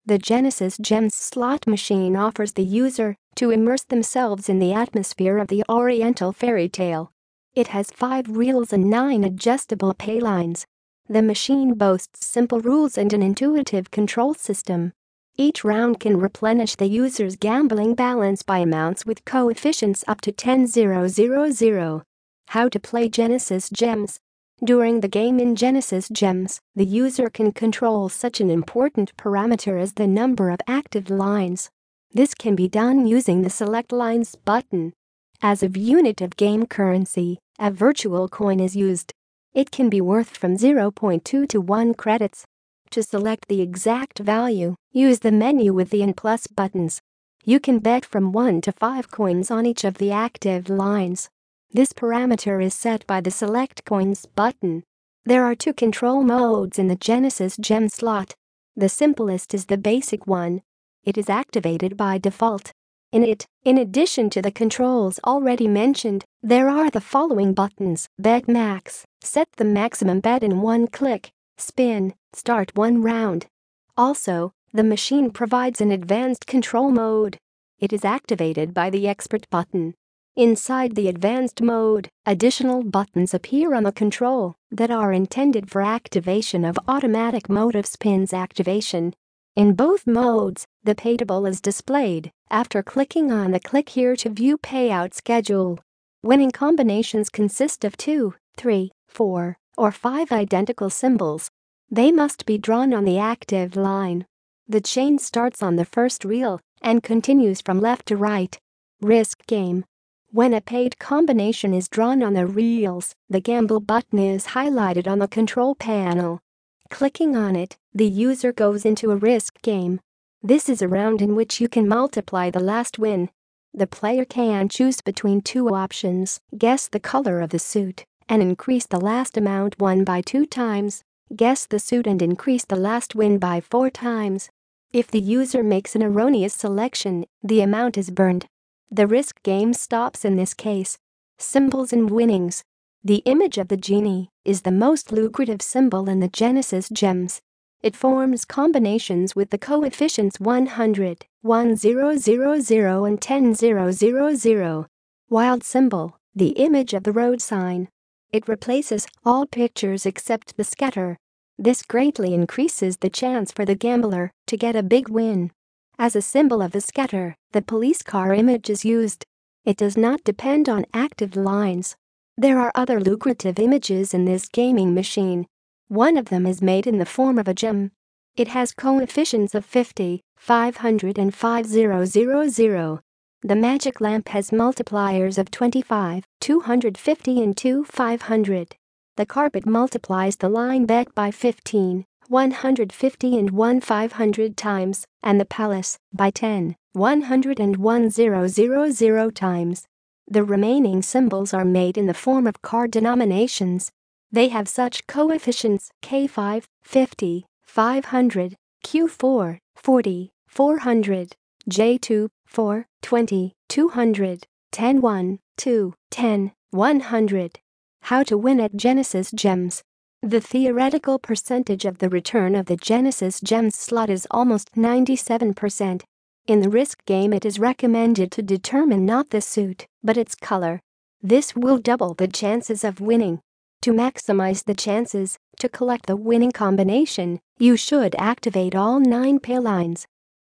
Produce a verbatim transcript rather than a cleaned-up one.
The Genesis Gems slot machine offers the user to immerse themselves in the atmosphere of the Oriental fairy tale. It has five reels and nine adjustable pay lines. The machine boasts simple rules and an intuitive control system. Each round can replenish the user's gambling balance by amounts with coefficients up to ten thousand. How to play Genesis Gems. During the game in Genesis Gems, the user can control such an important parameter as the number of active lines. This can be done using the Select Lines button. As a unit of game currency, a virtual coin is used. It can be worth from zero point two to one credits. To select the exact value, use the menu with the N plus buttons. You can bet from one to five coins on each of the active lines. This parameter is set by the Select Coins button. There are two control modes in the Genesis Gem slot. The simplest is the basic one. It is activated by default. In it, in addition to the controls already mentioned, there are the following buttons: Bet Max, set the maximum bet in one click; Spin, start one round. Also, the machine provides an advanced control mode. It is activated by the Expert button. Inside the advanced mode, additional buttons appear on the control that are intended for activation of automatic mode of spins activation. In both modes, the pay table is displayed after clicking on the Click Here to view payout schedule. Winning combinations consist of two, three, four, or five identical symbols. They must be drawn on the active line. The chain starts on the first reel and continues from left to right. Risk game. When a paid combination is drawn on the reels, the Gamble button is highlighted on the control panel. Clicking on it, the user goes into a risk game. This is a round in which you can multiply the last win. The player can choose between two options: guess the color of the suit and increase the last amount won by two times; guess the suit and increase the last win by four times. If the user makes an erroneous selection, the amount is burned. The risk game stops in this case. Symbols and winnings. The image of the genie is the most lucrative symbol in the Genesis Gems. It forms combinations with the coefficients one hundred, one thousand, and ten thousand. Wild symbol, the image of the road sign. It replaces all pictures except the scatter. This greatly increases the chance for the gambler to get a big win. As a symbol of the scatter, the police car image is used. It does not depend on active lines. There are other lucrative images in this gaming machine. One of them is made in the form of a gem. It has coefficients of fifty, five hundred, and five thousand. The magic lamp has multipliers of twenty-five, two hundred fifty, and two thousand five hundred. The carpet multiplies the line bet by fifteen, one hundred fifty, and one thousand five hundred times, and the palace by ten, one hundred, and one thousand times. The remaining symbols are made in the form of card denominations. They have such coefficients: K five, fifty, five hundred, Q four, forty, four hundred, J two, four, twenty, two hundred, ten, one, two, ten, one hundred. How to win at Genesis Gems. The theoretical percentage of the return of the Genesis Gems slot is almost ninety-seven percent. In the risk game, it is recommended to determine not the suit, but its color. This will double the chances of winning. To maximize the chances to collect the winning combination, you should activate all nine pay lines.